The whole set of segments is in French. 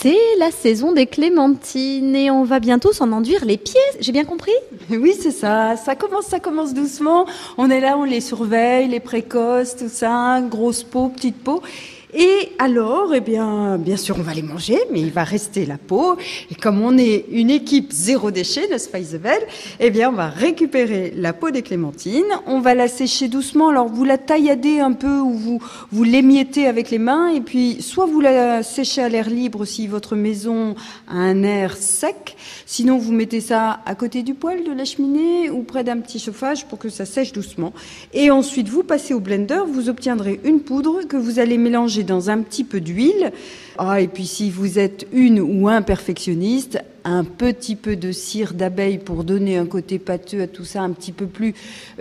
C'est la saison des clémentines et on va bientôt s'en enduire les pieds, j'ai bien compris? Oui, c'est ça. Ça commence doucement. On est là, on les surveille, les précoces, tout ça, grosse peau, petite peau. Et alors, bien sûr, on va les manger, mais il va rester la peau. Et comme on est une équipe zéro déchet, n'est-ce pas Isabelle? On va récupérer la peau des clémentines. On va la sécher doucement. Alors, vous la tailladez un peu ou vous l'émiettez avec les mains. Et puis, soit vous la séchez à l'air libre si votre maison a un air sec. Sinon, vous mettez ça à côté du poêle de la cheminée ou près d'un petit chauffage pour que ça sèche doucement. Et ensuite, vous passez au blender. Vous obtiendrez une poudre que vous allez mélanger dans un petit peu d'huile. Et puis si vous êtes une ou un perfectionniste, un petit peu de cire d'abeille pour donner un côté pâteux à tout ça, un petit peu plus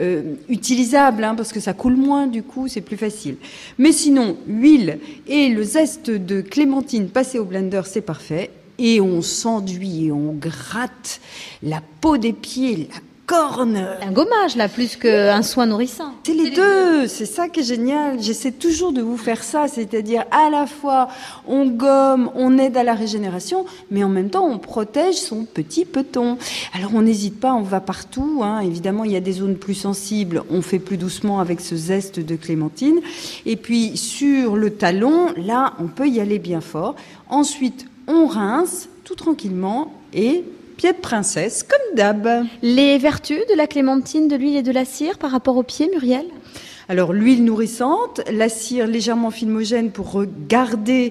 utilisable, parce que ça coule moins, du coup, c'est plus facile. Mais sinon, huile et le zeste de clémentine passé au blender, c'est parfait. Et on s'enduit et on gratte la peau des pieds, la corne. Un gommage, là, plus qu'un soin nourrissant. C'est les deux, c'est ça qui est génial. J'essaie toujours de vous faire ça, c'est-à-dire à la fois on gomme, on aide à la régénération, mais en même temps on protège son petit peton. Alors on n'hésite pas, on va partout. Évidemment, il y a des zones plus sensibles, on fait plus doucement avec ce zeste de clémentine. Et puis sur le talon, là, on peut y aller bien fort. Ensuite, on rince tout tranquillement et pied de princesse, comme d'hab. Les vertus de la clémentine, de l'huile et de la cire par rapport aux pieds, Muriel? Alors, l'huile nourrissante, la cire légèrement filmogène pour garder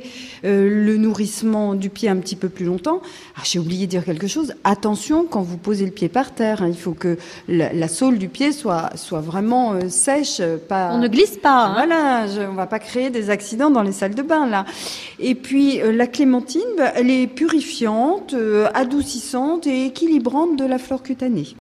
le nourrissement du pied un petit peu plus longtemps. J'ai oublié de dire quelque chose. Attention quand vous posez le pied par terre. Il faut que la sôle du pied soit vraiment sèche. On ne glisse pas. Voilà, on va pas créer des accidents dans les salles de bain, là. Et puis, la clémentine, elle est purifiante, adoucissante et équilibrante de la flore cutanée.